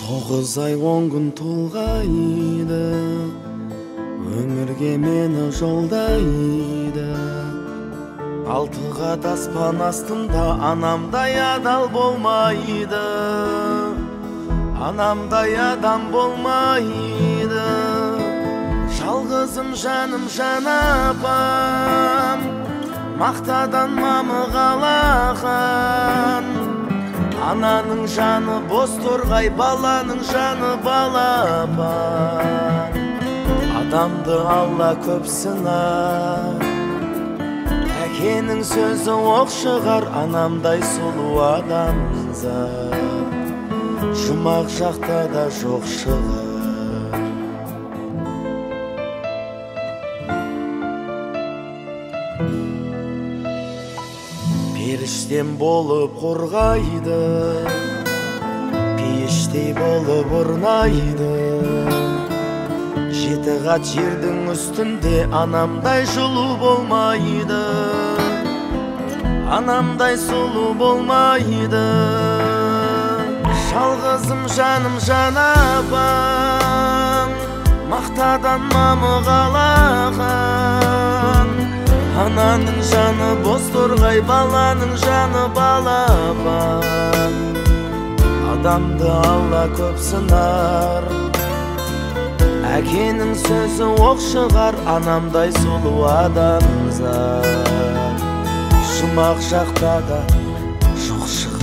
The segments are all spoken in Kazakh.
9 ай 10 күн толғайды, өмірге мені жолдайды. 6 қат аспан астында анамдай адал болмайды, анамдай адам болмайды. Жалғызым жаным жан апам, мақтадан мамығалаған. Ананың жаны бос торғай, баланың жаны балапан. Адамды Алла көп сынар, әкенің сөзі оқ шығар. Анамдай сұлу адамзат жұмақ жақта да жоқ шығар. Періштем болып қорғайды, пейіштей болып орнайды. 7 қат жердің үстінде анамдай жылу болмайды, анамдай сұлу болмайды. Жалғызым жаным жан апам, мақтадан мамығалаған. Ананың жаны бос торғай, баланың жаны балапан. Адамды Алла көп сынар, әкенің сөзі оқ шығар. Анамдай сұлу адамзат жұмақ жақта да жоқ шығар.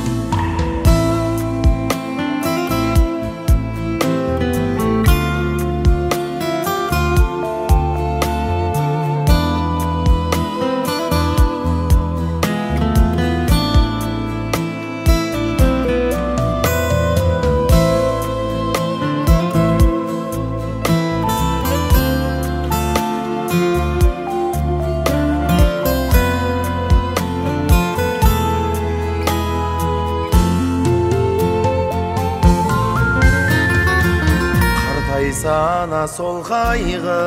Ана сол қайғы,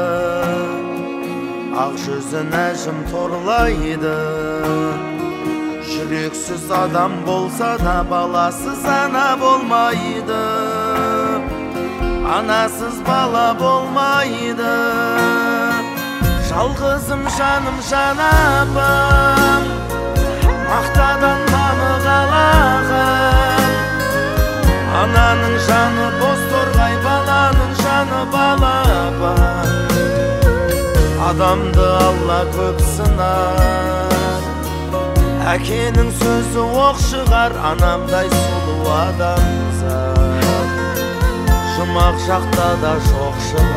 ақ жүзін әжім торлайды. Жүрексіз адам болса да баласыз ана болмайды, анасыз бала болмайды. Жалғызым жаным жан апам, мақтадан мамығалаған. Ананың жаны бос торғай, баланың жаны балапан. Адамды Алла көп сынар, әкенің сөзі оқ шығар. Анамдай сұлу адамзат жұмақ жақта да жоқ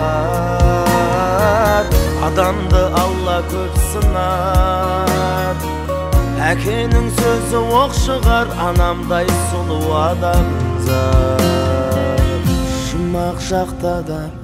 шығар. Адамды Алла көп сынар, әкенің сөзі оқ шығар. Анамдай сұлу адамзат жұмақ жақта да